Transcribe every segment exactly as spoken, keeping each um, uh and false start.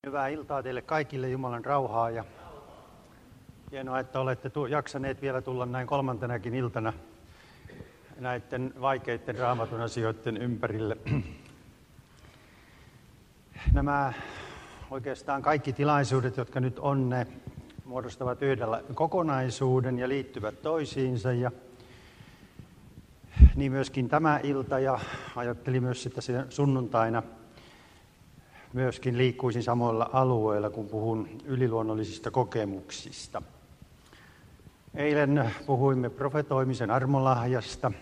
Hyvää iltaa teille kaikille, Jumalan rauhaa, ja hienoa, että olette tu- jaksaneet vielä tulla näin kolmantenakin iltana näiden vaikeiden Raamatun asioiden ympärille. Nämä oikeastaan kaikki tilaisuudet, jotka nyt on, ne muodostavat yhdellä kokonaisuuden ja liittyvät toisiinsa, ja niin myöskin tämä ilta, ja ajattelin myös, että sunnuntaina myöskin liikkuisin samoilla alueilla, kun puhun yliluonnollisista kokemuksista. Eilen puhuimme profetoimisen armolahjasta,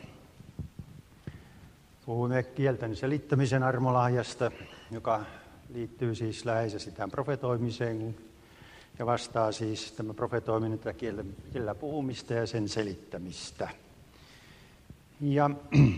puhuimme kielten selittämisen armolahjasta, joka liittyy siis läheisesti tähän profetoimiseen ja vastaa siis tämä profetoiminen tätä kielellä puhumista ja sen selittämistä. Ja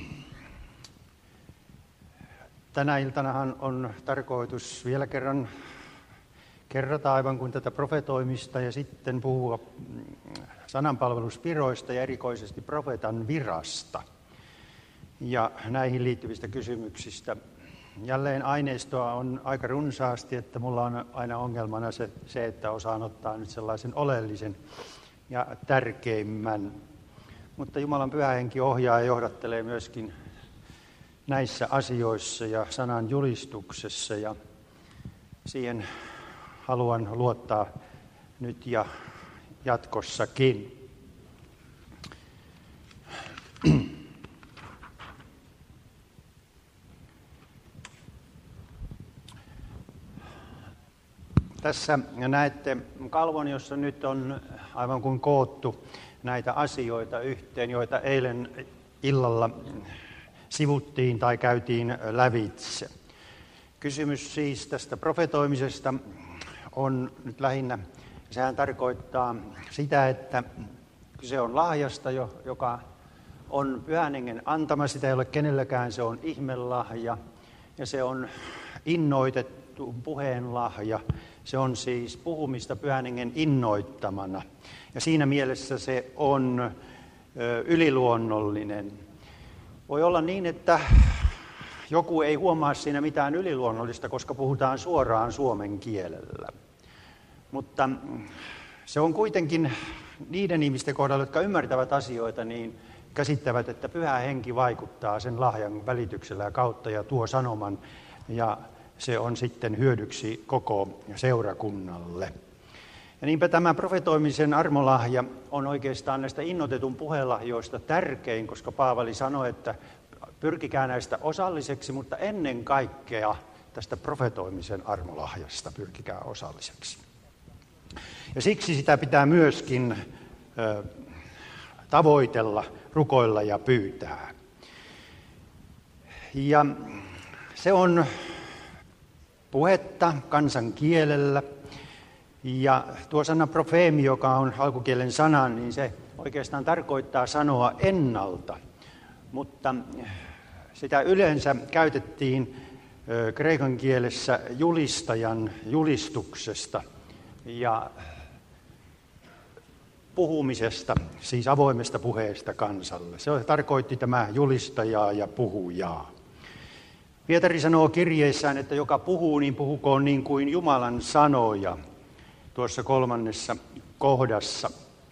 tänä iltanahan on tarkoitus vielä kerran kerrata aivan kuin tätä profetoimista ja sitten puhua sananpalveluspiroista ja erikoisesti profeetan virasta ja näihin liittyvistä kysymyksistä. Jälleen aineistoa on aika runsaasti, että mulla on aina ongelmana se, se että osaan ottaa nyt sellaisen oleellisen ja tärkeimmän. Mutta Jumalan pyhä henki ohjaa ja johdattelee myöskin näissä asioissa ja sanan julistuksessa, ja siihen haluan luottaa nyt ja jatkossakin. Tässä näette kalvon, jossa nyt on aivan kuin koottu näitä asioita yhteen, joita eilen illalla sivuttiin tai käytiin lävitse. Kysymys siis tästä profetoimisesta on nyt lähinnä, sehän tarkoittaa sitä, että kyse on lahjasta, joka on Pyhän Hengen antama, sitä ei ole kenelläkään, se on ihmelahja ja se on innoitettu puheen lahja. Se on siis puhumista Pyhän Hengen innoittamana ja siinä mielessä se on yliluonnollinen. Voi olla niin, että joku ei huomaa siinä mitään yliluonnollista, koska puhutaan suoraan suomen kielellä. Mutta se on kuitenkin niiden ihmisten kohdalla, jotka ymmärtävät asioita, niin käsittävät, että Pyhä Henki vaikuttaa sen lahjan välityksellä ja kautta ja tuo sanoman, ja se on sitten hyödyksi koko seurakunnalle. Ja niinpä tämä profetoimisen armolahja on oikeastaan näistä innoitetun puhelahjoista tärkein, koska Paavali sanoi, että pyrkikää näistä osalliseksi, mutta ennen kaikkea tästä profetoimisen armolahjasta pyrkikää osalliseksi. Ja siksi sitä pitää myöskin ö, tavoitella, rukoilla ja pyytää. Ja se on puhetta kansan kielellä. Ja tuo sana profeemi, joka on alkukielen sana, niin se oikeastaan tarkoittaa sanoa ennalta. Mutta sitä yleensä käytettiin kreikan kielessä julistajan julistuksesta ja puhumisesta, siis avoimesta puheesta kansalle. Se tarkoitti tämä julistajaa ja puhujaa. Pietari sanoo kirjeissään, että joka puhuu, niin puhukoon niin kuin Jumalan sanoja, tuossa kolmannessa kohdassa.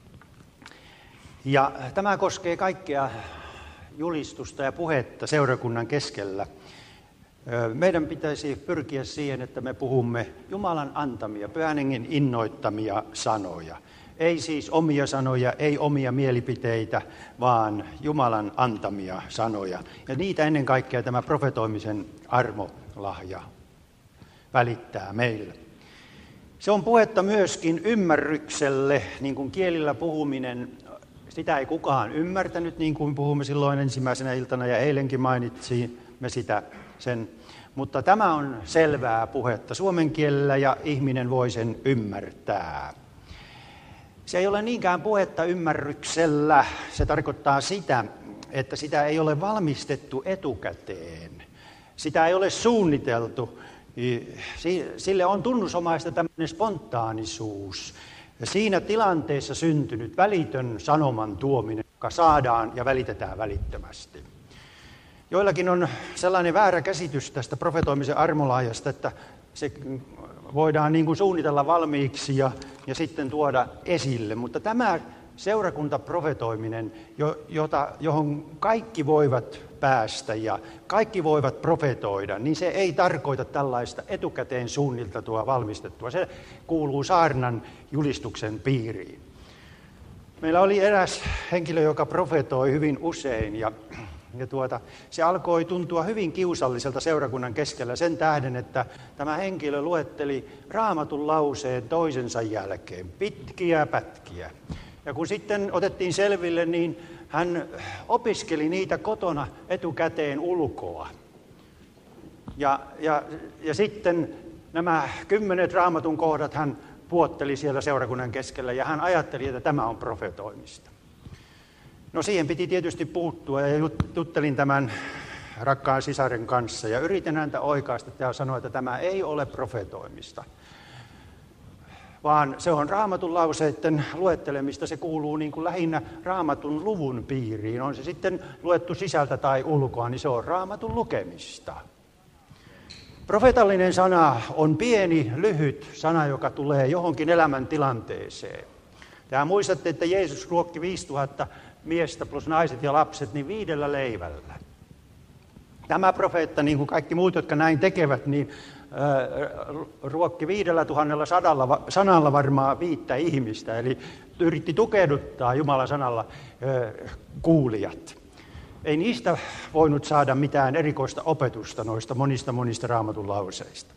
Ja tämä koskee kaikkea julistusta ja puhetta seurakunnan keskellä. Meidän pitäisi pyrkiä siihen, että me puhumme Jumalan antamia, Pyhän Hengen innoittamia sanoja. Ei siis omia sanoja, ei omia mielipiteitä, vaan Jumalan antamia sanoja. Ja niitä ennen kaikkea tämä profetoimisen armolahja välittää meille. Se on puhetta myöskin ymmärrykselle, niin kuin kielillä puhuminen, sitä ei kukaan ymmärtänyt, niin kuin puhumme silloin ensimmäisenä iltana ja eilenkin mainitsimme sitä sen. Mutta tämä on selvää puhetta suomen kielellä ja ihminen voi sen ymmärtää. Se ei ole niinkään puhetta ymmärryksellä, se tarkoittaa sitä, että sitä ei ole valmistettu etukäteen, sitä ei ole suunniteltu. Sille on tunnusomaista tämmöinen spontaanisuus ja siinä tilanteessa syntynyt välitön sanoman tuominen, joka saadaan ja välitetään välittömästi. Joillakin on sellainen väärä käsitys tästä profetoimisen armolahjasta, että se voidaan niin kuin suunnitella valmiiksi ja, ja sitten tuoda esille. Mutta tämä seurakuntaprofetoiminen, jota, johon kaikki voivat päästä ja kaikki voivat profetoida, niin se ei tarkoita tällaista etukäteen suunniteltua valmistettua. Se kuuluu saarnan julistuksen piiriin. Meillä oli eräs henkilö, joka profetoi hyvin usein ja, ja tuota, se alkoi tuntua hyvin kiusalliselta seurakunnan keskellä sen tähden, että tämä henkilö luetteli Raamatun lauseen toisensa jälkeen, pitkiä pätkiä. Ja kun sitten otettiin selville, niin hän opiskeli niitä kotona etukäteen ulkoa. Ja, ja, ja sitten nämä kymmenet Raamatun kohdat hän puotteli siellä seurakunnan keskellä ja hän ajatteli, että tämä on profetoimista. No siihen piti tietysti puuttua ja juttelin tämän rakkaan sisaren kanssa ja yritin häntä oikaista ja sanoa, että tämä ei ole profetoimista, vaan se on Raamatun lauseiden luettelemista. Se kuuluu niin kuin lähinnä Raamatun luvun piiriin. On se sitten luettu sisältä tai ulkoa, niin se on Raamatun lukemista. Profetallinen sana on pieni, lyhyt sana, joka tulee johonkin elämäntilanteeseen. Tämä muistatte, että Jeesus ruokki viisituhatta miestä plus naiset ja lapset niin viidellä leivällä. Tämä profeetta, niin kuin kaikki muut, jotka näin tekevät, niin äh, ruokki viidellä tuhannella sadalla, sanalla varmaan viittä ihmistä. Eli yritti tukehduttaa Jumalan sanalla äh, kuulijat. Ei niistä voinut saada mitään erikoista opetusta noista monista monista Raamatun lauseista.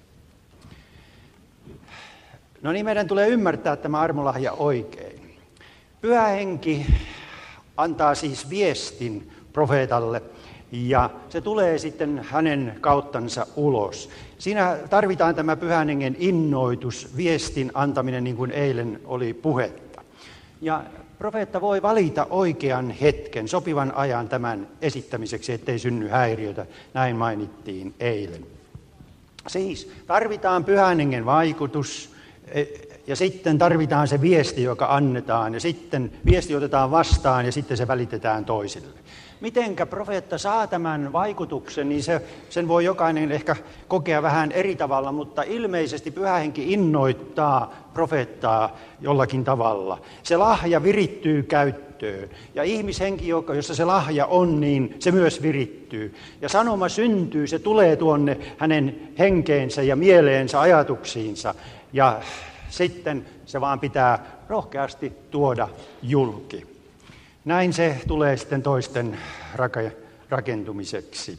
No niin, meidän tulee ymmärtää tämä armolahja oikein. Pyhä Henki antaa siis viestin profeetalle ja se tulee sitten hänen kauttansa ulos. Siinä tarvitaan tämä Pyhän Hengen innoitus, viestin antaminen niin kuin eilen oli puhetta. Ja profeetta voi valita oikean hetken, sopivan ajan tämän esittämiseksi, ettei synny häiriötä. Näin mainittiin eilen. Siis tarvitaan Pyhän Hengen vaikutus ja sitten tarvitaan se viesti, joka annetaan ja sitten viesti otetaan vastaan ja sitten se välitetään toisille. Mitenkä profeetta saa tämän vaikutuksen, niin se, sen voi jokainen ehkä kokea vähän eri tavalla, mutta ilmeisesti Pyhä Henki innoittaa profeettaa jollakin tavalla. Se lahja virittyy käyttöön ja ihmishenki, jossa se lahja on, niin se myös virittyy. Ja sanoma syntyy, se tulee tuonne hänen henkeensä ja mieleensä, ajatuksiinsa ja sitten se vaan pitää rohkeasti tuoda julki. Näin se tulee sitten toisten rakentumiseksi.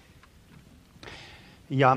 Ja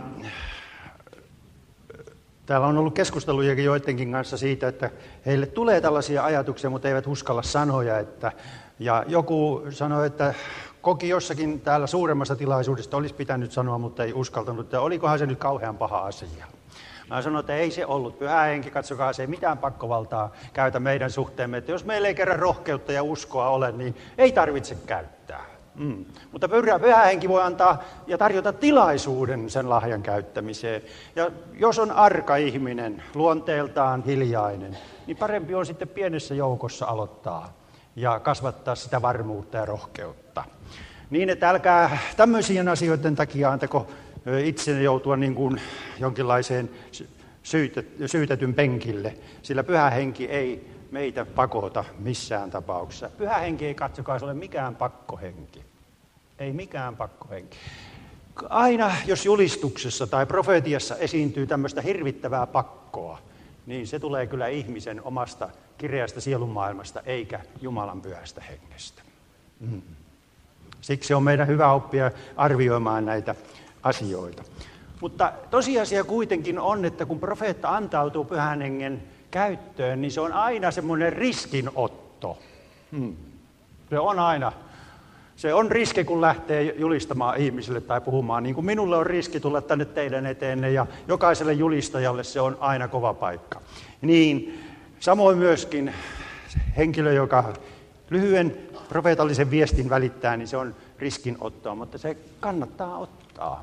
täällä on ollut keskustelujakin joidenkin kanssa siitä, että heille tulee tällaisia ajatuksia, mutta eivät uskalla sanoja. Että, ja joku sanoi, että koki jossakin täällä suuremmassa tilaisuudessa, olisi pitänyt sanoa, mutta ei uskaltanut, että olikohan se nyt kauhean paha asia. Mä sanoin, että ei se ollut. Pyhä Henki, katsokaa, se ei mitään pakkovaltaa käytä meidän suhteemme. Että jos meillä ei kerran rohkeutta ja uskoa ole, niin ei tarvitse käyttää. Mm. Mutta Pyhä Henki voi antaa ja tarjota tilaisuuden sen lahjan käyttämiseen. Ja jos on arka ihminen, luonteeltaan hiljainen, niin parempi on sitten pienessä joukossa aloittaa ja kasvattaa sitä varmuutta ja rohkeutta. Niin, että älkää tämmöisien asioiden takia antako itsenne joutua niin kuin jonkinlaiseen syytetyn penkille, sillä Pyhä Henki ei meitä pakota missään tapauksessa. Pyhä Henki ei, katsokaa, se ole mikään pakkohenki. Ei mikään pakkohenki. Aina jos julistuksessa tai profeetiassa esiintyy tämmöistä hirvittävää pakkoa, niin se tulee kyllä ihmisen omasta kireästä sielunmaailmasta eikä Jumalan pyhästä hengestä. Mm. Siksi on meidän hyvä oppia arvioimaan näitä asioita. Mutta tosiasia kuitenkin on, että kun profeetta antautuu Pyhän Hengen käyttöön, niin se on aina semmoinen riskinotto. Hmm. Se on aina. Se on riski, kun lähtee julistamaan ihmisille tai puhumaan. Niin kuin minulle on riski tulla tänne teidän eteenne ja jokaiselle julistajalle se on aina kova paikka. Niin samoin myöskin henkilö, joka lyhyen profeetallisen viestin välittää, niin se on riskinottoa, mutta se kannattaa ottaa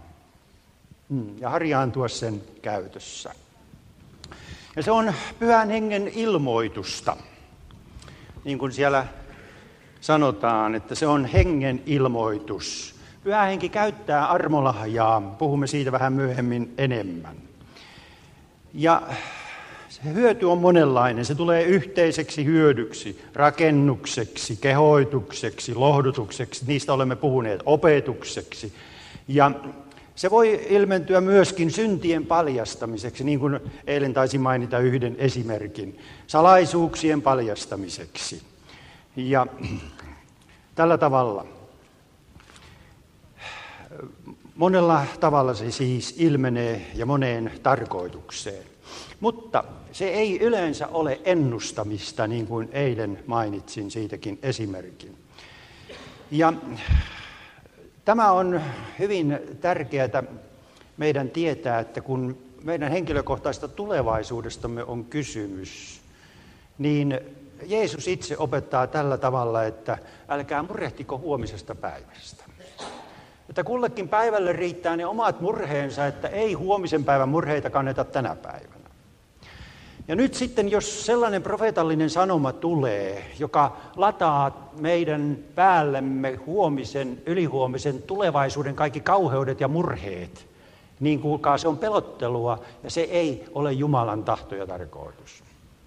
ja harjaantua sen käytössä. Ja se on Pyhän Hengen ilmoitusta, niin kuin siellä sanotaan, että se on hengen ilmoitus. Pyhä Henki käyttää armolahjaa, puhumme siitä vähän myöhemmin enemmän. Ja se hyöty on monenlainen. Se tulee yhteiseksi hyödyksi, rakennukseksi, kehoitukseksi, lohdutukseksi. Niistä olemme puhuneet, opetukseksi. Ja se voi ilmentyä myöskin syntien paljastamiseksi, niin kuin eilen taisin mainita yhden esimerkin, salaisuuksien paljastamiseksi. Ja tällä tavalla, monella tavalla se siis ilmenee ja moneen tarkoitukseen. Mutta se ei yleensä ole ennustamista, niin kuin eilen mainitsin siitäkin esimerkin. Ja tämä on hyvin tärkeää meidän tietää, että kun meidän henkilökohtaisesta tulevaisuudestamme on kysymys, niin Jeesus itse opettaa tällä tavalla, että älkää murrehtiko huomisesta päivästä. Että kullekin päivälle riittää ne omat murheensa, että ei huomisen päivän murheita kanneta tänä päivänä. Ja nyt sitten, jos sellainen profeetallinen sanoma tulee, joka lataa meidän päällemme huomisen, ylihuomisen tulevaisuuden kaikki kauheudet ja murheet, niin kuulkaa, se on pelottelua ja se ei ole Jumalan tahto ja tarkoitus.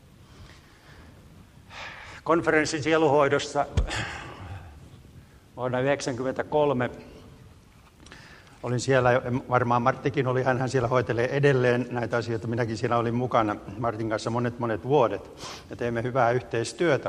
Konferenssin sieluhoidossa vuonna yhdeksänkymmentäkolme olin siellä, varmaan Marttikin oli, hän siellä hoitelee edelleen näitä asioita, minäkin siellä olin mukana Martin kanssa monet monet vuodet ja teemme hyvää yhteistyötä.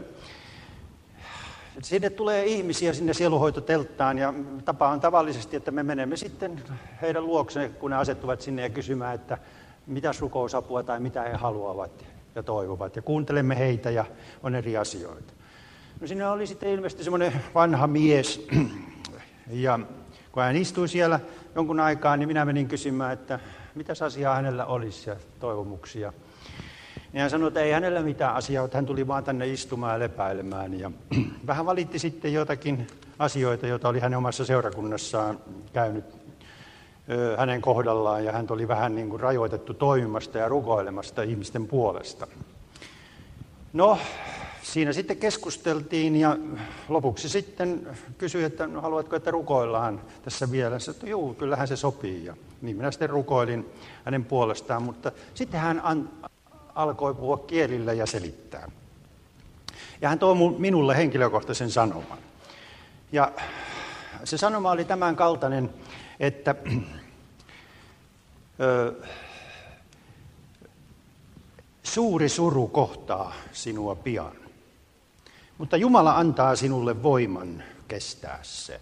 Sinne tulee ihmisiä sinne sieluhoitotelttaan ja tapa on tavallisesti, että me menemme sitten heidän luokseen, kun ne asettuvat sinne ja kysymään, että mitä rukousapua tai mitä he haluavat ja toivovat. Ja kuuntelemme heitä ja on eri asioita. No siinä oli sitten ilmeisesti semmoinen vanha mies ja kun hän istui siellä jonkun aikaa, niin minä menin kysymään, että mitäs asiaa hänellä olisi ja toivomuksia. Ja hän sanoi, että ei hänellä mitään asiaa, että hän tuli vaan tänne istumaan ja lepäilemään. Ja vähän valitti sitten jotakin asioita, joita oli hänen omassa seurakunnassaan käynyt ö, hänen kohdallaan. Ja hän oli vähän niin kuin rajoitettu toimimasta ja rukoilemasta ihmisten puolesta. No, siinä sitten keskusteltiin ja lopuksi sitten kysyi, että no, haluatko, että rukoillaan tässä vielä. Sanoin, että juu, kyllähän se sopii. Ja niin minä sitten rukoilin hänen puolestaan, mutta sitten hän an- alkoi puhua kielillä ja selittää. Ja hän toi minulle henkilökohtaisen sanoman. Ja se sanoma oli tämän kaltainen, että ö, suuri suru kohtaa sinua pian, mutta Jumala antaa sinulle voiman kestää sen.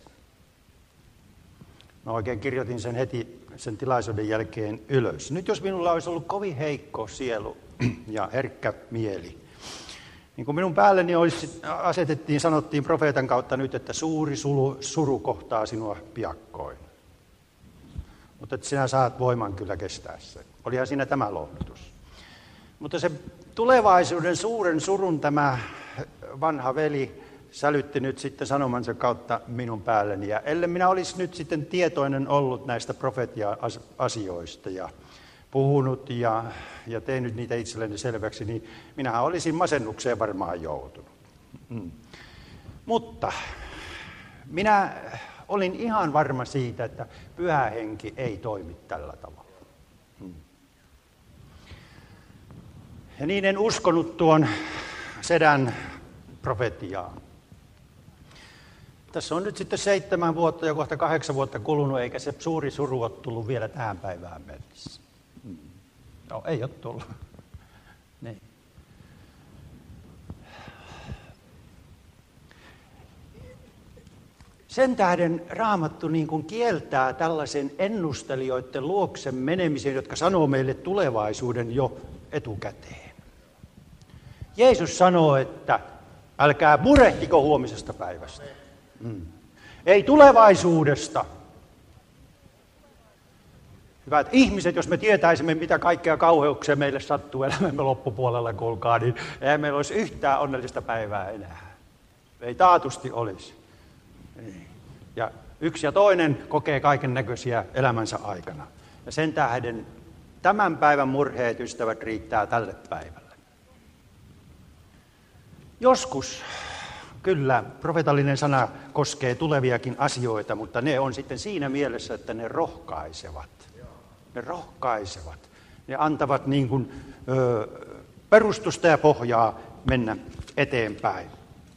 Mä oikein kirjoitin sen heti sen tilaisuuden jälkeen ylös. Nyt jos minulla olisi ollut kovin heikko sielu ja herkkä mieli, niin kun minun päälleni olisi, asetettiin, sanottiin profeetan kautta nyt, että suuri suru, suru kohtaa sinua piakkoin. Mutta että sinä saat voiman kyllä kestää sen. Olihan siinä tämä lohdutus. Mutta se tulevaisuuden suuren surun tämä vanha veli sälytti nyt sitten sanomansa kautta minun päälleni. Ja ellei minä olisi nyt sitten tietoinen ollut näistä profetia-asioista ja puhunut ja, ja tehnyt niitä itselleni selväksi, niin minähän olisin masennukseen varmaan joutunut. Mm. Mutta minä olin ihan varma siitä, että Pyhä Henki ei toimi tällä tavalla. Mm. Ja niin en uskonut tuon sedän profetiaan. Tässä on nyt sitten seitsemän vuotta ja kohta kahdeksan vuotta kulunut, eikä se suuri suru ole tullut vielä tähän päivään mennessä. Hmm. No, ei ole tullut. Niin. Sen tähden Raamattu niin kuin kieltää tällaisen ennustelijoiden luoksen menemisen, jotka sanoo meille tulevaisuuden jo etukäteen. Jeesus sanoo, että älkää murehtiko huomisesta päivästä. Mm. Ei tulevaisuudesta. Hyvät ihmiset, jos me tietäisimme, mitä kaikkea kauheuksia meille sattuu elämämme loppupuolella, kuulkaa, niin ei meillä olisi yhtään onnellista päivää enää. Ei taatusti olisi. Ja yksi ja toinen kokee kaiken näköisiä elämänsä aikana. Ja sen tähden tämän päivän murheet, ystävät, riittää tälle päivälle. Joskus kyllä profetallinen sana koskee tuleviakin asioita, mutta ne on sitten siinä mielessä, että ne rohkaisevat. Ne rohkaisevat. Ne antavat niin kuin, ö, perustusta ja pohjaa mennä eteenpäin.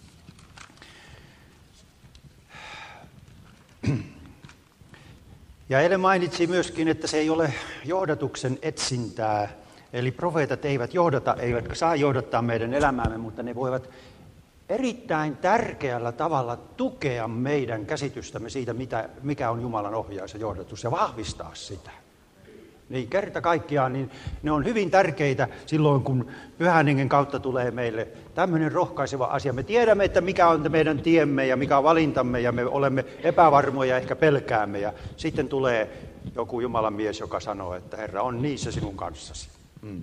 Ja eilen mainitsi myöskin, että se ei ole johdatuksen etsintää. Eli profeetat eivät johdata, eivätkä saa johdattaa meidän elämäämme, mutta ne voivat erittäin tärkeällä tavalla tukea meidän käsitystämme siitä, mitä, mikä on Jumalan ohjaus ja johdatus, ja vahvistaa sitä. Niin kerta kaikkiaan niin ne on hyvin tärkeitä silloin, kun Pyhän Hengen kautta tulee meille tämmöinen rohkaiseva asia. Me tiedämme, että mikä on meidän tiemme ja mikä on valintamme, ja me olemme epävarmoja, ehkä pelkäämme. Ja sitten tulee joku Jumalan mies, joka sanoo, että Herra on niissä sinun kanssasi. Mm.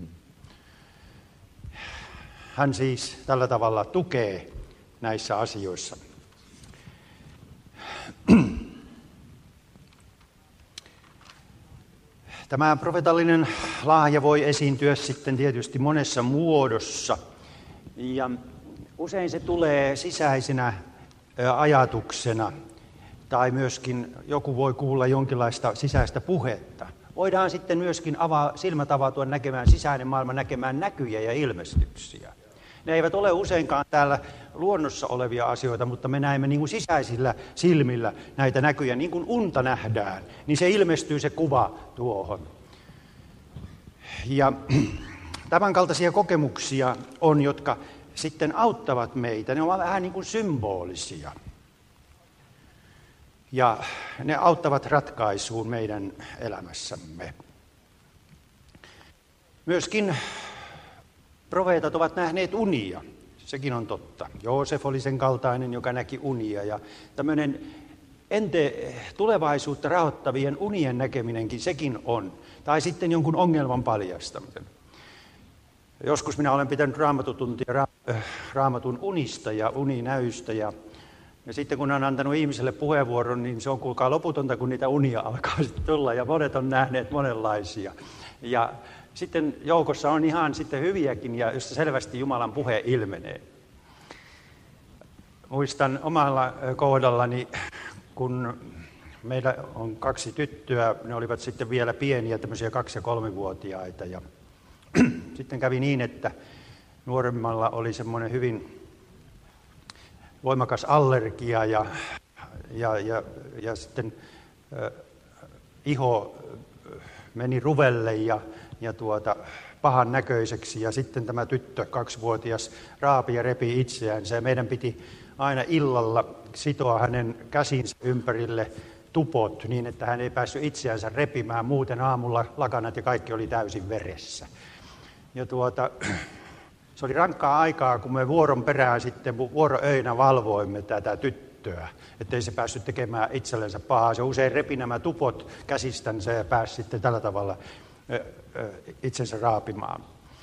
Hän siis tällä tavalla tukee näissä asioissa. Tämä profetallinen lahja voi esiintyä sitten tietysti monessa muodossa, ja usein se tulee sisäisenä ajatuksena, tai myöskin joku voi kuulla jonkinlaista sisäistä puhetta. Voidaan sitten myöskin avaa, silmät avautua näkemään sisäinen maailma, näkemään näkyjä ja ilmestyksiä. Ne eivät ole useinkaan täällä luonnossa olevia asioita, mutta me näemme niin kuin sisäisillä silmillä näitä näkyjä, niin kuin unta nähdään, niin se ilmestyy se kuva tuohon. Ja tämän kaltaisia kokemuksia on, jotka sitten auttavat meitä. Ne ovat vähän niin kuin symbolisia. Ja ne auttavat ratkaisuun meidän elämässämme. Myöskin profeetat ovat nähneet unia. Sekin on totta. Joosef oli sen kaltainen, joka näki unia. Ja tämmöinen ente, tulevaisuutta rahoittavien unien näkeminenkin, sekin on. Tai sitten jonkun ongelman paljastaminen. Joskus minä olen pitänyt raamatutuntia ra, äh, raamatun unista ja uninäystä. Ja, ja sitten kun on antanut ihmiselle puheenvuoron, niin se on kuulkaa loputonta, kun niitä unia alkaa sitten tulla. Ja monet on nähneet monenlaisia. Ja sitten joukossa on ihan sitten hyviäkin, ja josta selvästi Jumalan puhe ilmenee. Muistan omalla kohdallani, kun meillä on kaksi tyttöä, ne olivat sitten vielä pieniä, tämmöisiä kaksi- ja kolmivuotiaita. Ja sitten kävi niin, että nuoremmalla oli semmoinen hyvin voimakas allergia, ja, ja, ja, ja sitten äh, iho meni ruvelle ja ja tuota, pahan näköiseksi, ja sitten tämä tyttö, kaksivuotias, raapi ja repi itseänsä, ja meidän piti aina illalla sitoa hänen käsinsä ympärille tupot niin, että hän ei päässyt itseänsä repimään, muuten aamulla lakanat ja kaikki oli täysin veressä. Ja tuota, se oli rankkaa aikaa, kun me vuoron perään sitten vuoroöinä valvoimme tätä tyttöä, ettei se päässyt tekemään itsellensä pahaa. Se usein repi nämä tupot käsistänsä ja pääsi sitten tällä tavalla itsensä raapimaan.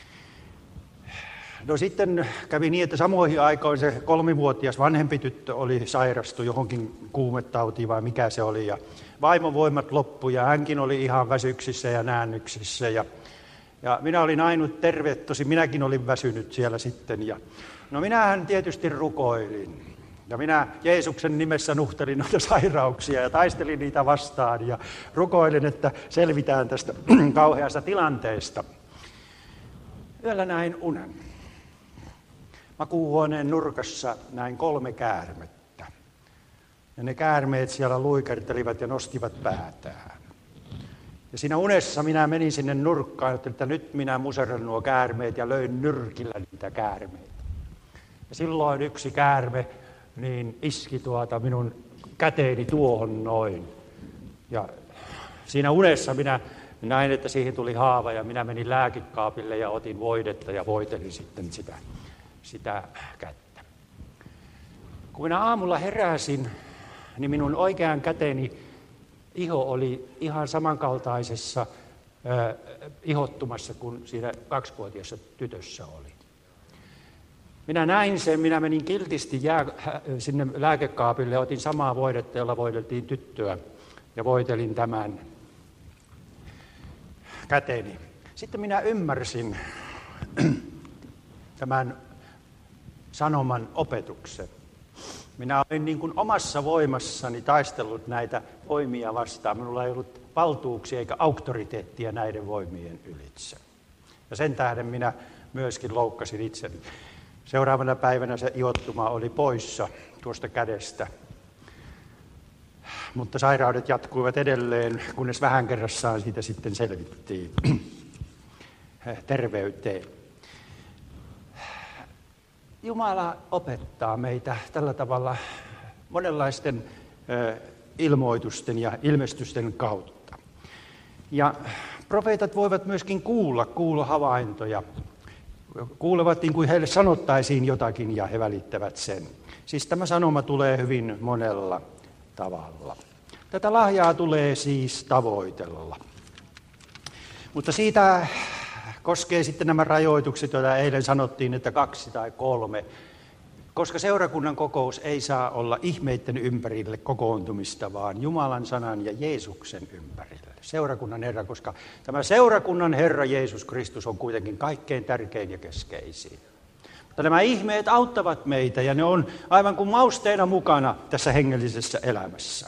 No sitten kävi niin, että samoihin aikoihin se kolmivuotias vanhempi tyttö oli sairastu johonkin kuumetautiin vai mikä se oli, ja vaimon voimat loppui ja hänkin oli ihan väsyksissä ja näännyksissä, ja, ja minä olin ainut terve, tosi minäkin olin väsynyt siellä sitten, ja no minähän tietysti rukoilin. Ja minä Jeesuksen nimessä nuhtelin noita sairauksia ja taistelin niitä vastaan ja rukoilin, että selvitään tästä kauheasta tilanteesta. Yöllä näin unen. Makuuhuoneen nurkassa näin kolme käärmettä. Ja ne käärmeet siellä luikertelivat ja nostivat päätään. Ja siinä unessa minä menin sinne nurkkaan, että nyt minä muserran nuo käärmeet, ja löin nyrkillä niitä käärmeitä. Ja silloin yksi käärme niin iski tuota minun käteeni tuohon noin. Ja siinä unessa minä näin, että siihen tuli haava, ja minä menin lääkekaapille ja otin voidetta ja voitelin sitten sitä, sitä kättä. Kun minä aamulla heräsin, niin minun oikean käteni iho oli ihan samankaltaisessa äh, ihottumassa kuin siinä kaksivuotiaassa tytössä oli. Minä näin sen, minä menin kiltisti jää, sinne lääkekaapille ja otin samaa voidetta, jolla voideltiin tyttöä, ja voitelin tämän käteni. Sitten minä ymmärsin tämän sanoman opetuksen. Minä olin niin kuin omassa voimassani taistellut näitä voimia vastaan. Minulla ei ollut valtuuksia eikä auktoriteettia näiden voimien ylitse. Ja sen tähden minä myöskin loukkasin itseni. Seuraavana päivänä se iottuma oli poissa tuosta kädestä. Mutta sairaudet jatkuivat edelleen, kunnes vähän kerrassaan siitä sitten selvittiin terveyteen. Jumala opettaa meitä tällä tavalla monenlaisten ilmoitusten ja ilmestysten kautta. Ja profeetat voivat myöskin kuulla kuulohavaintoja. Kuulevat niin kuin heille sanottaisiin jotakin ja he välittävät sen. Siis tämä sanoma tulee hyvin monella tavalla. Tätä lahjaa tulee siis tavoitella. Mutta siitä koskee sitten nämä rajoitukset, joita eilen sanottiin, että kaksi tai kolme. Koska seurakunnan kokous ei saa olla ihmeiden ympärille kokoontumista, vaan Jumalan sanan ja Jeesuksen ympärille. Seurakunnan Herra, koska tämä seurakunnan Herra Jeesus Kristus on kuitenkin kaikkein tärkein ja keskeisin. Mutta nämä ihmeet auttavat meitä ja ne on aivan kuin mausteena mukana tässä hengellisessä elämässä.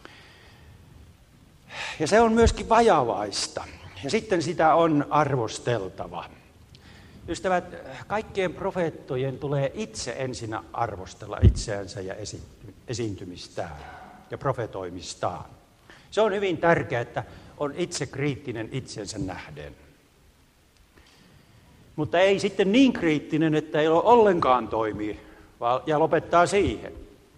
Ja se on myöskin vajavaista ja sitten sitä on arvosteltava. Ystävät, kaikkien profeettojen tulee itse ensin arvostella itseänsä ja esiintymistään ja profetoimistaan. Se on hyvin tärkeää, että on itse kriittinen itsensä nähden. Mutta ei sitten niin kriittinen, että ei ole ollenkaan toimii ja lopettaa siihen.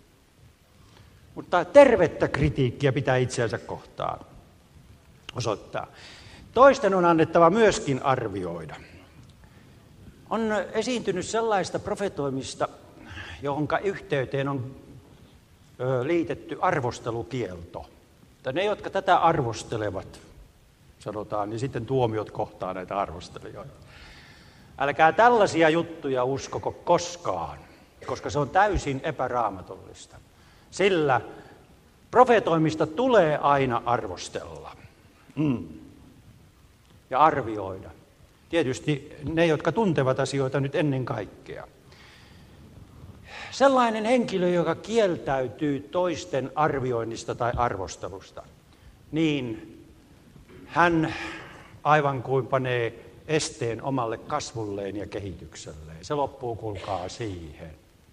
Mutta tervettä kritiikkiä pitää itseänsä kohtaan osoittaa. Toisten on annettava myöskin arvioida. On esiintynyt sellaista profetoimista, jonka yhteyteen on liitetty arvostelukielto. Että ne, jotka tätä arvostelevat, sanotaan, niin sitten tuomiot kohtaa näitä arvostelijoita. Älkää tällaisia juttuja uskoko koskaan, koska se on täysin epäraamatullista. Sillä profetoimista tulee aina arvostella mm. ja arvioida. Tietysti ne, jotka tuntevat asioita nyt ennen kaikkea. Sellainen henkilö, joka kieltäytyy toisten arvioinnista tai arvostelusta, niin hän aivan kuin panee esteen omalle kasvulleen ja kehitykselleen. Se loppuu, kuulkaa, siihen.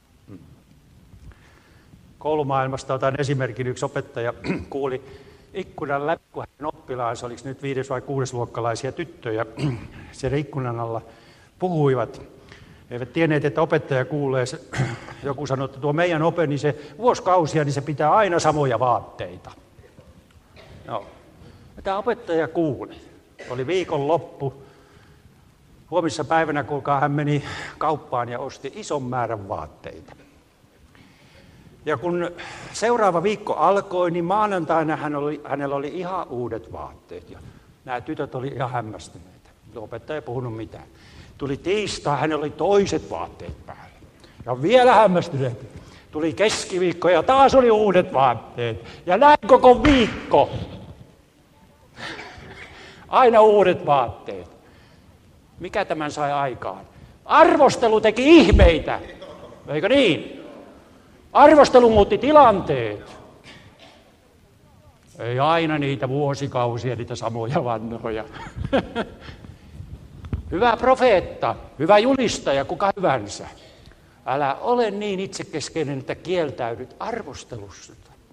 Koulumaailmasta otan esimerkin. Yksi opettaja kuuli ikkunan läpi, kun hänen oppilaansa, oliko nyt viides- vai kuudesluokkalaisia tyttöjä, siellä ikkunan alla puhuivat. He eivät tienneet, että opettaja kuulee. Joku sanoi, että tuo meidän ope, niin se vuosikausia, niin se pitää aina samoja vaatteita. No. Tämä opettaja kuuli. Oli viikon loppu. Huomissa päivänä, kuulkaa, hän meni kauppaan ja osti ison määrän vaatteita. Ja kun seuraava viikko alkoi, niin maanantaina hän oli, hänellä oli ihan uudet vaatteet. Ja nämä tytöt oli ihan hämmästyneitä. Opettaja ei puhunut mitään. Tuli tiistai, hänellä oli toiset vaatteet päällä. Ja vielä hämmästyneempi. Tuli keskiviikko ja taas oli uudet vaatteet. Ja näin koko viikko. Aina uudet vaatteet. Mikä tämän sai aikaan? Arvostelu teki ihmeitä. Eikö niin? Arvostelu muutti tilanteet. Ei aina niitä vuosikausia, niitä samoja vanhoja. Hyvä profeetta, hyvä julistaja, kuka hyvänsä. Älä ole niin itsekeskeinen, että kieltäydyt arvostelusta.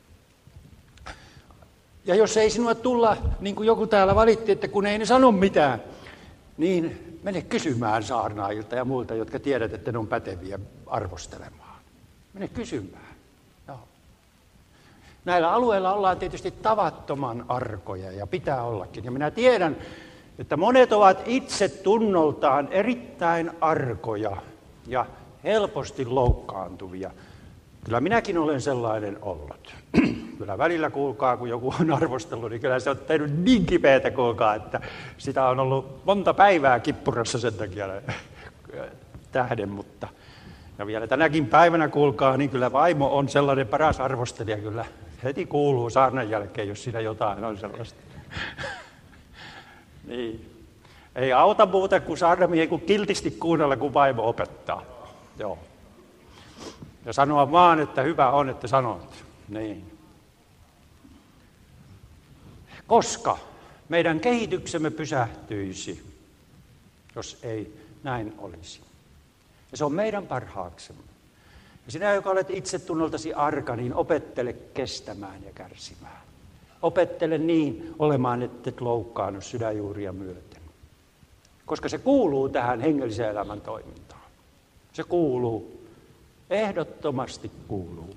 Ja jos ei sinua tulla, niin kuin joku täällä valitti, että kun ei ne sano mitään, niin mene kysymään saarnaajilta ja muilta, jotka tiedät, että ne on päteviä arvostelemaan. Mene kysymään. Joo. Näillä alueilla ollaan tietysti tavattoman arkoja ja pitää ollakin. Ja minä tiedän, että monet ovat itse tunnoltaan erittäin arkoja ja helposti loukkaantuvia. Kyllä minäkin olen sellainen ollut. Kyllä välillä, kuulkaa, kun joku on arvostellut, niin kyllä se on tehnyt niin kipeätä, kuulkaa, että sitä on ollut monta päivää kippurassa sen takia tähden, mutta ja vielä tänäkin päivänä, kuulkaa, niin kyllä vaimo on sellainen paras arvostelija, kyllä heti kuuluu saarnan jälkeen, jos siinä jotain on sellaista. Niin. Ei auta muuta kuin saarnamiehen, kun kiltisti kuunnella, kun vaimo opettaa. Joo. Ja sanoa vaan, että hyvä on, että sanot. Niin. koska meidän kehityksemme pysähtyisi, jos ei näin olisi. Ja se on meidän parhaaksemme. Ja sinä, joka olet itse tunnoltasi arka, niin opettele kestämään ja kärsimään. Opettele niin olemaan, että et loukkaannu sydänjuuria myöten. Koska se kuuluu tähän hengellisen elämän toimintaan. Se kuuluu. Ehdottomasti kuuluu.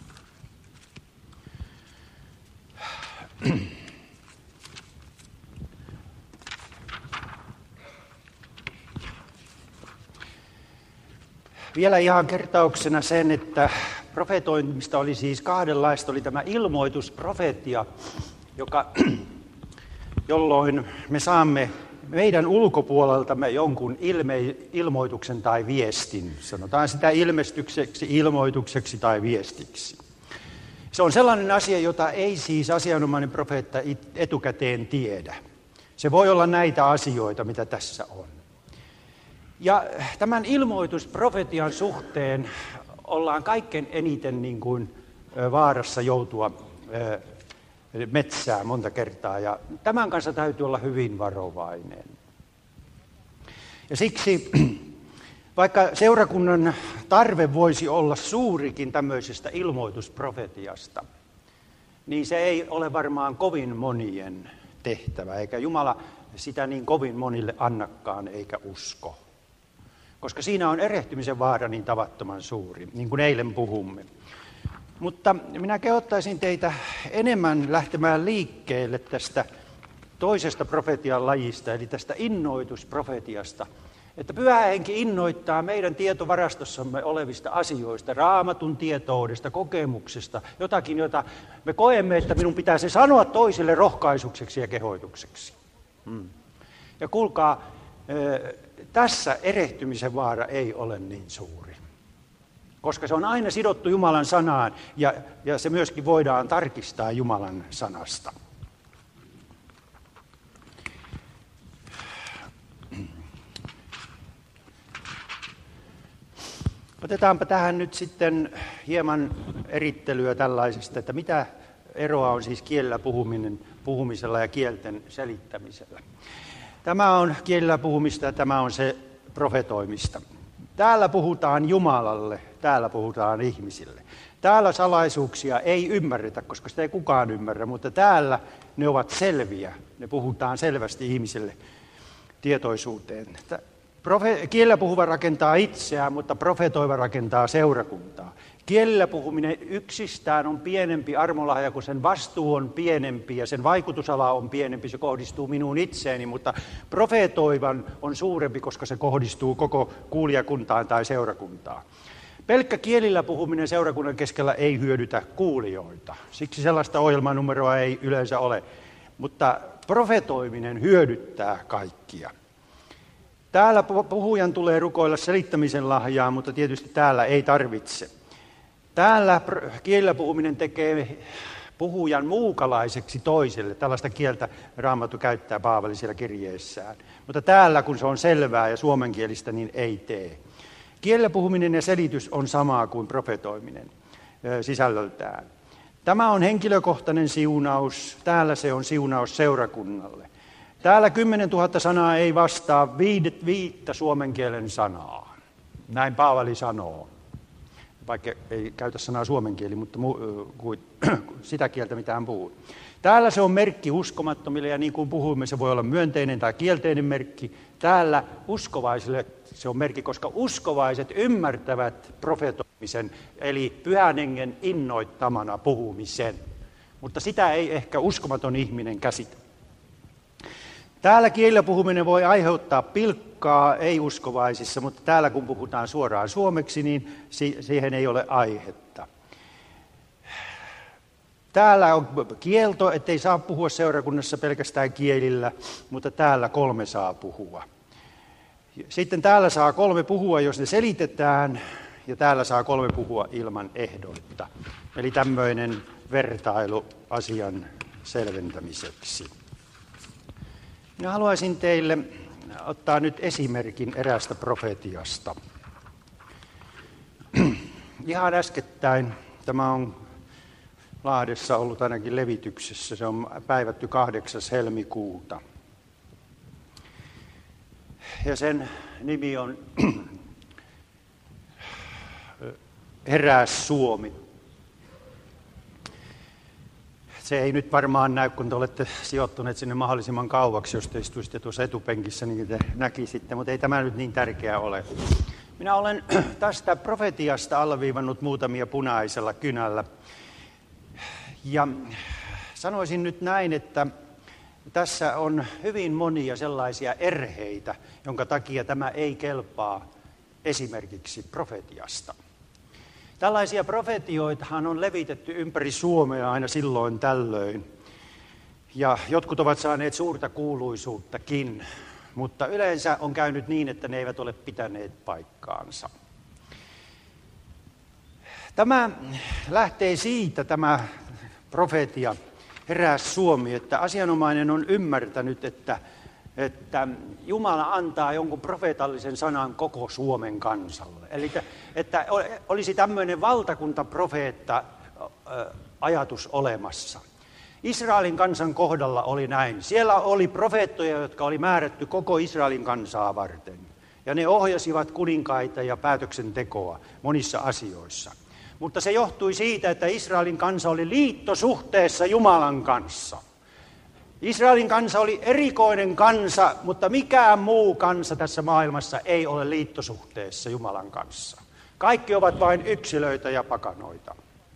Vielä ihan kertauksena sen, että profetoimista oli siis kahdenlaista. Oli tämä ilmoitusprofetia, joka, jolloin me saamme meidän ulkopuoleltamme jonkun ilme, ilmoituksen tai viestin. Sanotaan sitä ilmestykseksi, ilmoitukseksi tai viestiksi. Se on sellainen asia, jota ei siis asianomainen profeetta etukäteen tiedä. Se voi olla näitä asioita, mitä tässä on. Ja tämän ilmoitusprofetian suhteen ollaan kaikkein eniten niin kuin vaarassa joutua metsään monta kertaa. Ja tämän kanssa täytyy olla hyvin varovainen. Ja siksi, vaikka seurakunnan tarve voisi olla suurikin tämmöisestä ilmoitusprofetiasta, niin se ei ole varmaan kovin monien tehtävä, eikä Jumala sitä niin kovin monille annakaan eikä usko. Koska siinä on erehtymisen vaara niin tavattoman suuri, niin kuin eilen puhumme. Mutta minä kehottaisin teitä enemmän lähtemään liikkeelle tästä toisesta profetian lajista, eli tästä innoitusprofetiasta. Että Pyhä Henki innoittaa meidän tietovarastossamme olevista asioista, Raamatun tietoudesta, kokemuksesta, jotakin, jota me koemme, että minun pitää se sanoa toisille rohkaisukseksi ja kehoitukseksi. Hmm. Ja kuulkaa, tässä erehtymisen vaara ei ole niin suuri, koska se on aina sidottu Jumalan sanaan ja, ja se myöskin voidaan tarkistaa Jumalan sanasta. Otetaanpa tähän nyt sitten hieman erittelyä tällaisesta, että mitä eroa on siis kielellä puhuminen, puhumisella ja kielten selittämisellä. Tämä on kielellä puhumista ja tämä on se profetoimista. Täällä puhutaan Jumalalle, täällä puhutaan ihmisille. Täällä salaisuuksia ei ymmärretä, koska sitä ei kukaan ymmärrä, mutta täällä ne ovat selviä. Ne puhutaan selvästi ihmisille tietoisuuteen. Profe- kielellä puhuva rakentaa itseään, mutta profetoiva rakentaa seurakuntaa. Kielellä puhuminen yksistään on pienempi armolahja, kun sen vastuu on pienempi ja sen vaikutusala on pienempi. Se kohdistuu minuun itseeni, mutta profetoivan on suurempi, koska se kohdistuu koko kuulijakuntaan tai seurakuntaan. Pelkkä kielillä puhuminen seurakunnan keskellä ei hyödytä kuulijoita. Siksi sellaista ohjelmanumeroa ei yleensä ole. Mutta profetoiminen hyödyttää kaikkia. Täällä puhujan tulee rukoilla selittämisen lahjaa, mutta tietysti täällä ei tarvitse. Täällä kielellä puhuminen tekee puhujan muukalaiseksi toiselle. Tällaista kieltä Raamattu käyttää Paavali siellä kirjeessään. Mutta täällä, kun se on selvää ja suomenkielistä, niin ei tee. Kielellä puhuminen ja selitys on samaa kuin profetoiminen sisällöltään. Tämä on henkilökohtainen siunaus. Täällä se on siunaus seurakunnalle. Täällä kymmenen tuhatta sanaa ei vastaa viidet, viittä suomen kielen sanaa. Näin Paavali sanoo. Vaikka ei käytä sanaa suomen kieli, mutta mu- sitä kieltä, mitä hän puhuu. Täällä se on merkki uskomattomille, ja niin kuin puhuimme, se voi olla myönteinen tai kielteinen merkki. Täällä uskovaisille se on merkki, koska uskovaiset ymmärtävät profetoimisen, eli Pyhän Hengen innoittamana puhumisen. Mutta sitä ei ehkä uskomaton ihminen käsitä. Täällä kielellä puhuminen voi aiheuttaa pilkkaa ei-uskovaisissa, mutta täällä kun puhutaan suoraan suomeksi, niin siihen ei ole aihetta. Täällä on kielto, ettei saa puhua seurakunnassa pelkästään kielillä, mutta täällä kolme saa puhua. Sitten täällä saa kolme puhua, jos ne selitetään, ja täällä saa kolme puhua ilman ehdoitta. Eli tämmöinen vertailu asian selventämiseksi. Minä haluaisin teille ottaa nyt esimerkin eräästä profetiasta. Ihan äskettäin, tämä on Lahdessa ollut ainakin levityksessä. Se on päivätty kahdeksas helmikuuta. Ja sen nimi on Herää Suomi. Se ei nyt varmaan näy, kun te olette sijoittuneet sinne mahdollisimman kauaksi, jos te istuisitte tuossa etupenkissä, niin te näkisitte, mutta ei tämä nyt niin tärkeää ole. Minä olen tästä profetiasta alleviivannut muutamia punaisella kynällä. Ja sanoisin nyt näin, että tässä on hyvin monia sellaisia erheitä, jonka takia tämä ei kelpaa esimerkiksi profetiasta. Tällaisia profetioitahan on levitetty ympäri Suomea aina silloin tällöin. Ja jotkut ovat saaneet suurta kuuluisuuttakin, mutta yleensä on käynyt niin, että ne eivät ole pitäneet paikkaansa. Tämä lähtee siitä, tämä profetia Herää Suomi, että asianomainen on ymmärtänyt, että, että Jumala antaa jonkun profeetallisen sanan koko Suomen kansalle. Eli että olisi tämmöinen valtakuntaprofeetta ajatus olemassa. Israelin kansan kohdalla oli näin. Siellä oli profeettoja, jotka oli määrätty koko Israelin kansaa varten. Ja ne ohjasivat kuninkaita ja päätöksentekoa monissa asioissa. Mutta se johtui siitä, että Israelin kansa oli liittosuhteessa Jumalan kanssa. Israelin kansa oli erikoinen kansa, mutta mikään muu kansa tässä maailmassa ei ole liittosuhteessa Jumalan kanssa. Kaikki ovat vain yksilöitä ja pakanoita.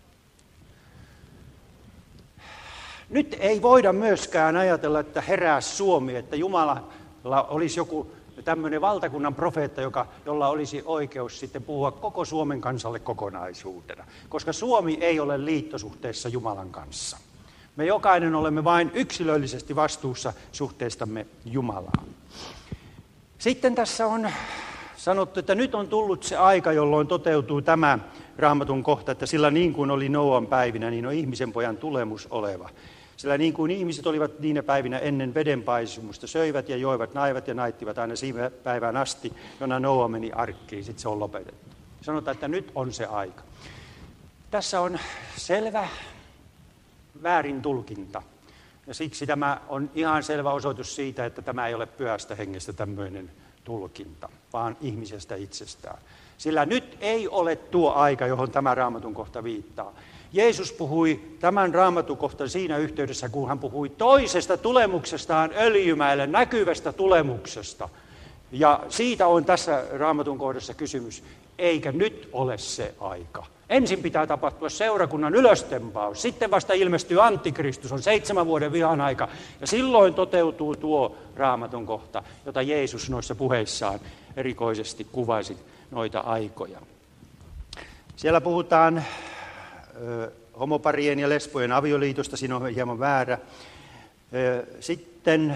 Nyt ei voida myöskään ajatella, että herää Suomi, että Jumalalla olisi joku tämmöinen valtakunnan profeetta, joka, jolla olisi oikeus sitten puhua koko Suomen kansalle kokonaisuutena. Koska Suomi ei ole liittosuhteessa Jumalan kanssa. Me jokainen olemme vain yksilöllisesti vastuussa suhteestamme Jumalaan. Sitten tässä on sanottu, että nyt on tullut se aika, jolloin toteutuu tämä Raamatun kohta, että sillä niin kuin oli Nooan päivinä, niin on ihmisen pojan tulemus oleva. Sillä niin kuin ihmiset olivat niinä päivinä ennen vedenpaisumusta, söivät ja joivat, naivat ja naittivat aina siihen päivään asti, jona Noa meni arkkiin, sitten se on lopetettu. Sanotaan, että nyt on se aika. Tässä on selvä väärin tulkinta. Ja siksi tämä on ihan selvä osoitus siitä, että tämä ei ole pyhästä hengestä tämmöinen tulkinta, vaan ihmisestä itsestään. Sillä nyt ei ole tuo aika, johon tämä Raamatun kohta viittaa. Jeesus puhui tämän Raamatun kohtan siinä yhteydessä, kun hän puhui toisesta tulemuksestaan Öljymäelle, näkyvästä tulemuksesta. Ja siitä on tässä Raamatun kohdassa kysymys, eikä nyt ole se aika. Ensin pitää tapahtua seurakunnan ylöstempaus, sitten vasta ilmestyy Antikristus, on seitsemän vuoden vihan aika, ja silloin toteutuu tuo Raamatun kohta, jota Jeesus noissa puheissaan erikoisesti kuvasi noita aikoja. Siellä puhutaan ö, homoparien ja lesbojen avioliitosta, siinä on hieman väärä. Ö, sitten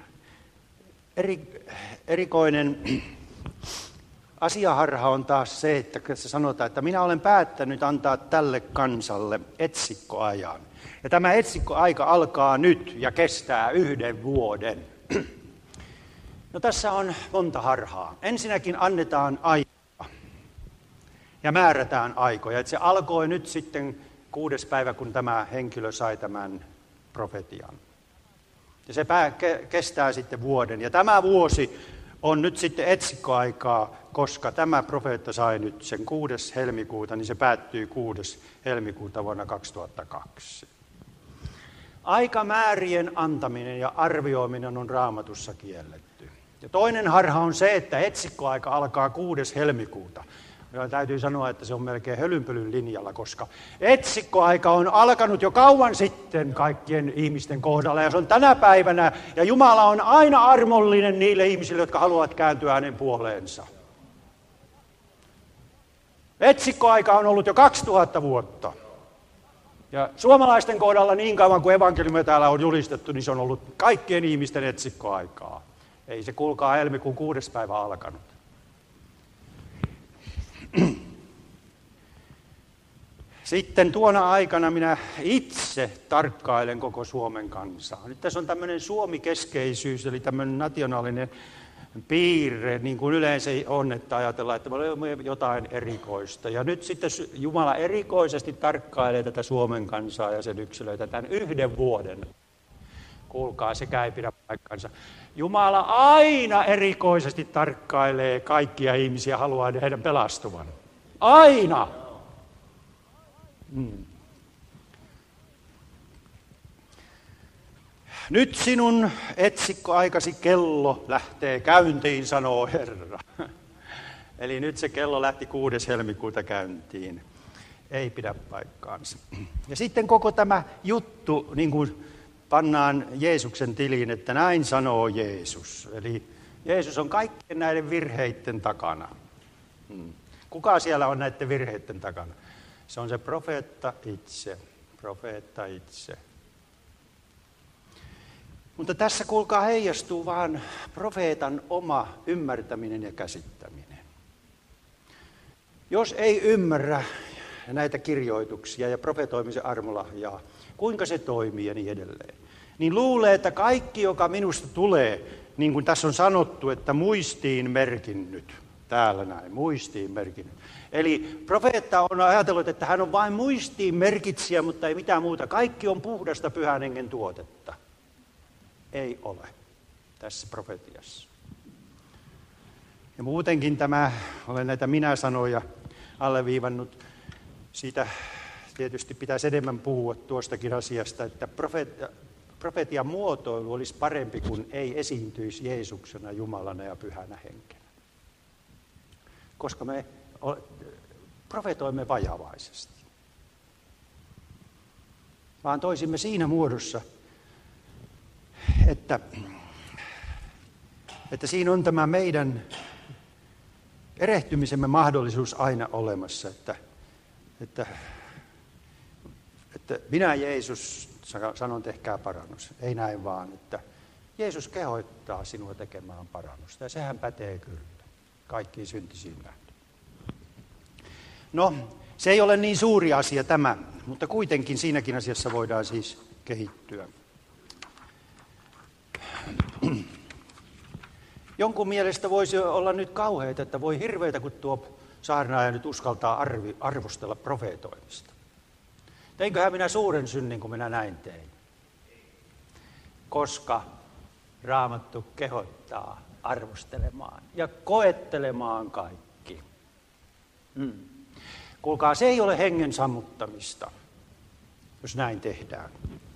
eri, erikoinen asiaharha on taas se, että se sanotaan, että minä olen päättänyt antaa tälle kansalle etsikkoajan. Ja tämä etsikkoaika alkaa nyt ja kestää yhden vuoden. No tässä on monta harhaa. Ensinnäkin annetaan aika ja määrätään aikoja. Että se alkoi nyt sitten kuudes päivä, kun tämä henkilö sai tämän profetian. Ja se pää, ke, kestää sitten vuoden. Ja tämä vuosi on nyt sitten etsikkoaikaa, koska tämä profeetta sai nyt sen kuudes helmikuuta, niin se päättyy kuudes helmikuuta vuonna kaksituhattakaksi. Aikamäärien antaminen ja arvioiminen on Raamatussa kielletty. Ja toinen harha on se, että etsikkoaika alkaa kuudes helmikuuta. Ja täytyy sanoa, että se on melkein hölynpölyn linjalla, koska etsikkoaika on alkanut jo kauan sitten kaikkien ihmisten kohdalla. Ja se on tänä päivänä, ja Jumala on aina armollinen niille ihmisille, jotka haluavat kääntyä hänen puoleensa. Etsikkoaika on ollut jo kaksituhatta vuotta. Ja suomalaisten kohdalla niin kauan kuin evankeliumia täällä on julistettu, niin se on ollut kaikkien ihmisten etsikkoaikaa. Ei se kuulkaa helmikuun kuudes päivä alkanut. Sitten tuona aikana minä itse tarkkailen koko Suomen kansaa. Nyt tässä on tämmöinen suomikeskeisyys, eli tämmöinen nationaalinen piirre, niin kuin yleensä on, että ajatellaan, että me olemme jotain erikoista. Ja nyt sitten Jumala erikoisesti tarkkailee tätä Suomen kansaa ja sen yksilöitä tämän yhden vuoden. Kuulkaa, sekä ei pidä paikkansa. Jumala aina erikoisesti tarkkailee kaikkia ihmisiä, haluaa heidän pelastuvan. Aina! Hmm. Nyt sinun etsikkoaikasi kello lähtee käyntiin, sanoo Herra. Eli nyt se kello lähti kuudes helmikuuta käyntiin. Ei pidä paikkaansa. Ja sitten koko tämä juttu niin kuin pannaan Jeesuksen tiliin, että näin sanoo Jeesus. Eli Jeesus on kaikkien näiden virheiden takana. Kuka siellä on näiden virheiden takana? Se on se profeetta itse. Profeetta itse. Mutta tässä kuulkaa heijastuu vaan profeetan oma ymmärtäminen ja käsittäminen. Jos ei ymmärrä näitä kirjoituksia ja profetoimisen armolahjaa, kuinka se toimii ja niin edelleen, niin luulee, että kaikki, joka minusta tulee, niin kuin tässä on sanottu, että muistiin merkinnyt. Täällä näin, muistiin merkinnyt. Eli profeetta on ajatellut, että hän on vain muistiin merkitsijä, mutta ei mitään muuta. Kaikki on puhdasta Pyhän Hengen tuotetta. Ei ole tässä profetiassa. Ja muutenkin tämä, olen näitä minä-sanoja alleviivannut, siitä tietysti pitäisi enemmän puhua tuostakin asiasta, että profetia, profetian muotoilu olisi parempi, kun ei esiintyisi Jeesuksena, Jumalana ja Pyhänä Henkenä. Koska me profetoimme vajavaisesti. Vaan toisimme siinä muodossa, Että, että siinä on tämä meidän erehtymisemme mahdollisuus aina olemassa, että, että, että minä Jeesus sanon tehkää parannus, ei näin vaan, että Jeesus kehottaa sinua tekemään parannusta ja sehän pätee kyllä kaikkiin syntisiin nähden. No, se ei ole niin suuri asia tämä, mutta kuitenkin siinäkin asiassa voidaan siis kehittyä. Jonkun mielestä voisi olla nyt kauheita, että voi hirveitä, kun tuo saarnaaja nyt uskaltaa arvi, arvostella profeetoimista. Teinköhän minä suuren synnin, kun minä näin tein? Koska Raamattu kehottaa arvostelemaan ja koettelemaan kaikki. Hmm. Kuulkaa, se ei ole hengen sammuttamista, jos näin tehdään.